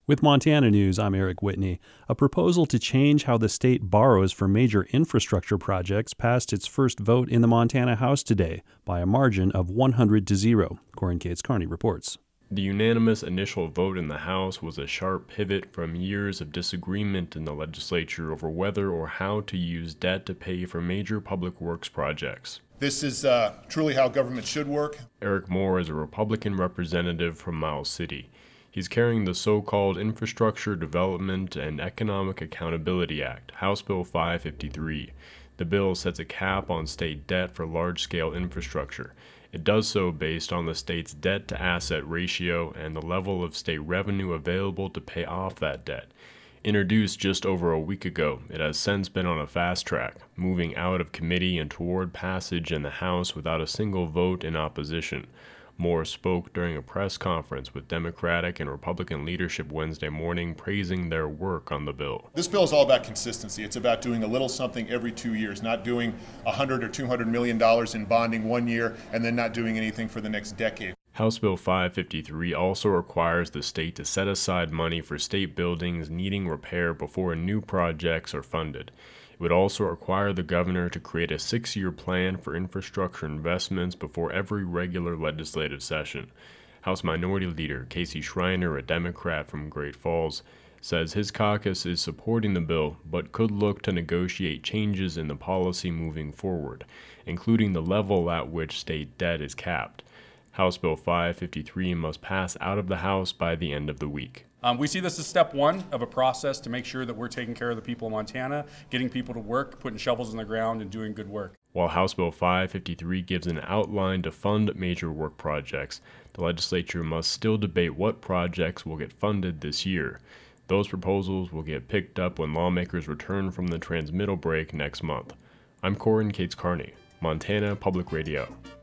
With Montana News, I'm Eric Whitney. A proposal to change how the state borrows for major infrastructure projects passed its first vote in the Montana House today by a margin of 100-0. Corin Cates Carney reports. The unanimous initial vote in the House was a sharp pivot from years of disagreement in the legislature over whether or how to use debt to pay for major public works projects. This is truly how government should work. Eric Moore is a Republican representative from Miles City. He's carrying the so-called Infrastructure Development and Economic Accountability Act, House Bill 553. The bill sets a cap on state debt for large-scale infrastructure. It does so based on the state's debt-to-asset ratio and the level of state revenue available to pay off that debt. Introduced just over a week ago, it has since been on a fast track, moving out of committee and toward passage in the House without a single vote in opposition. Moore spoke during a press conference with Democratic and Republican leadership Wednesday morning, praising their work on the bill. This bill is all about consistency. It's about doing a little something every 2 years, not doing $100 or $200 million in bonding 1 year and then not doing anything for the next decade. House Bill 553 also requires the state to set aside money for state buildings needing repair before new projects are funded. It would also require the governor to create a 6-year plan for infrastructure investments before every regular legislative session. House Minority Leader Casey Schreiner, a Democrat from Great Falls, says his caucus is supporting the bill but could look to negotiate changes in the policy moving forward, including the level at which state debt is capped. House Bill 553 must pass out of the House by the end of the week. We see this as step one of a process to make sure that we're taking care of the people of Montana, getting people to work, putting shovels in the ground, and doing good work. While House Bill 553 gives an outline to fund major work projects, the legislature must still debate what projects will get funded this year. Those proposals will get picked up when lawmakers return from the transmittal break next month. I'm Corin Cates Carney, Montana Public Radio.